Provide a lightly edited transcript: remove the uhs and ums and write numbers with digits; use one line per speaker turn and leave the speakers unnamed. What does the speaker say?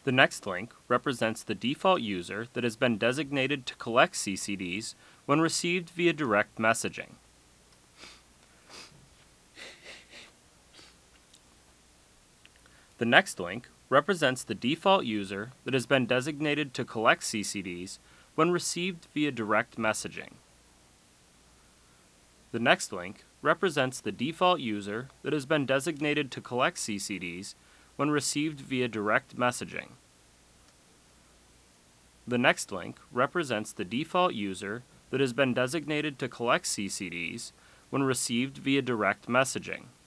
The next link represents the default user that has been designated to collect CCDs when received via direct messaging. The next link represents the default user that has been designated to collect CCDs when received via direct messaging. The next link represents the default user that has been designated to collect CCDs when received via direct messaging. The next link represents the default user that has been designated to collect CCDs when received via direct messaging.